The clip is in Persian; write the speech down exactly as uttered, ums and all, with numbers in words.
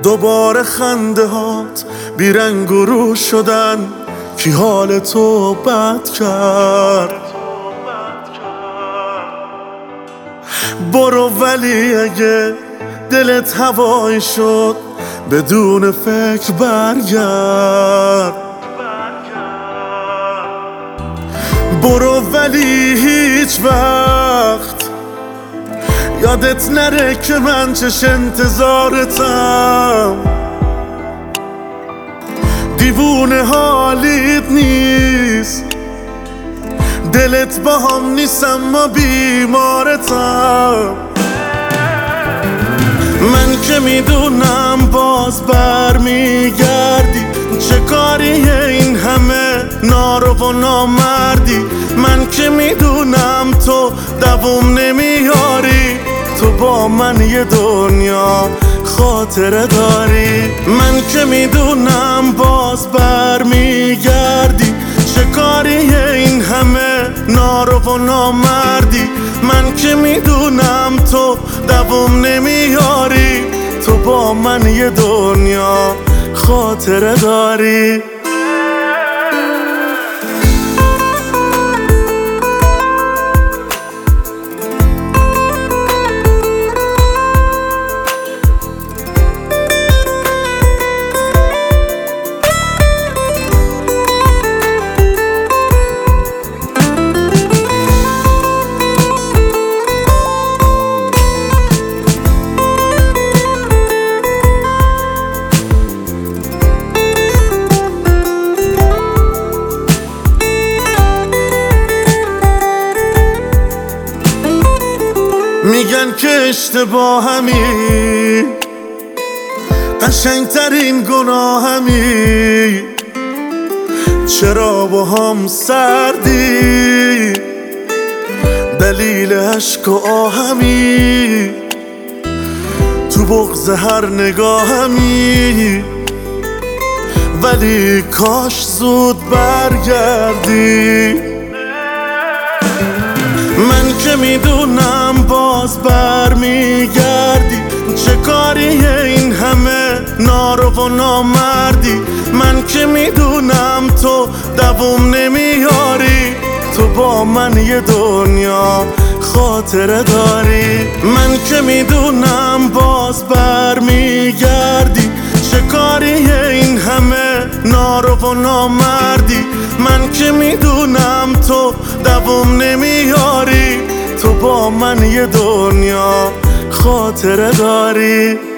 دوباره خنده هات بیرنگ و رو شدن، کی حال تو بد کرد؟ برو ولی اگه دلت هوایی شد بدون فکر برگرد. برو ولی هیچ وقت یادت نره که من چش انتظارتم. دیوونه حالیت نیست، دلت با هم نیست اما بیمارتم. من که میدونم باز برمیگردی، چه کاریه این همه نارو و نامردی. من که میدونم تو دووم نمیاری، تو با من یه دنیا خاطره داری. من که میدونم باز برمیگردی، چه کاریه این همه نارو و نامردی. من که میدونم تو دووم نمیاری، تو با من یه دنیا خاطره داری. میگن که اشتباهمی، قشنگترین گناهمی. چرا با هم سردی؟ دلیل عشق و آهمی، تو بغض هر نگاهمی. ولی کاش زود برگردی. من که میدونم باز برمیگردی، چه کاریه این همه نارو و نامردی. من که میدونم تو دووم نمیاری، تو با من یه دنیا خاطره داری. من که میدونم باز برمیگردی، چه کاریه این همه نارو و نامردی. من که میدونم تو دووم نمیاری، تو با من یه دنیا خاطره داری.